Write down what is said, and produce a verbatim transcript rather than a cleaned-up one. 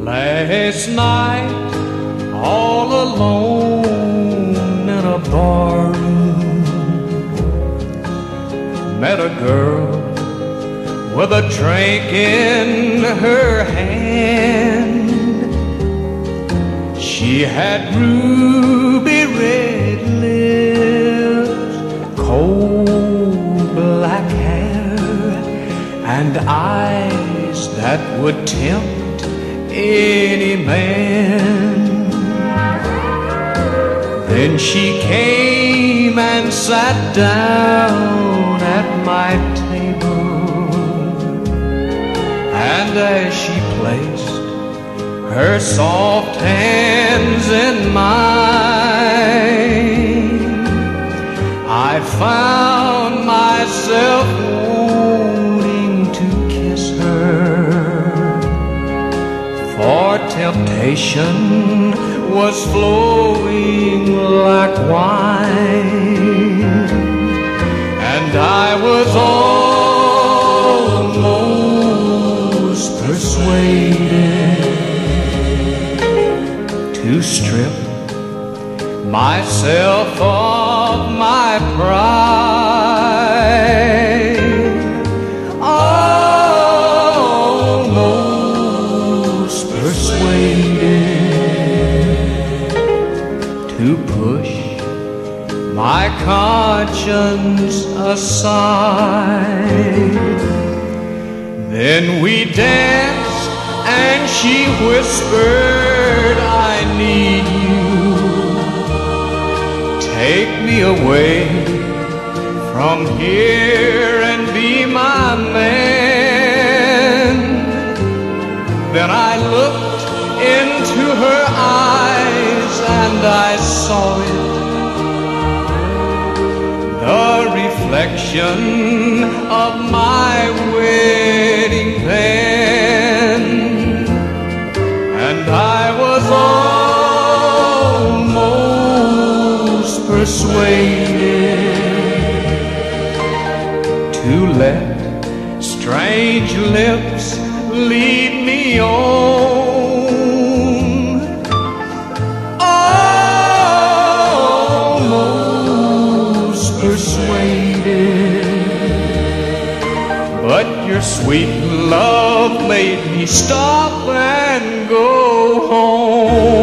Last night, all alone in a barroom, met a girl with a drink in her hand. She had ruby red lips, cold black hair, and eyes that would tempt any man. Then she came and sat down at my table, and as she placed her soft hands in mine, I found myself wanting to kiss her, for temptation was flowing like wine, and I was almost persuaded to strip myself of my pride. Almost persuaded to push my conscience aside. Then we danced and she whispered, I need you. Take me away from here and be my man. Then I looked into her eyes and I saw it, the reflection of my wedding band, and I was almost persuaded to let strange lips lead me on. Almost persuaded, but your sweet love made me stop and go home.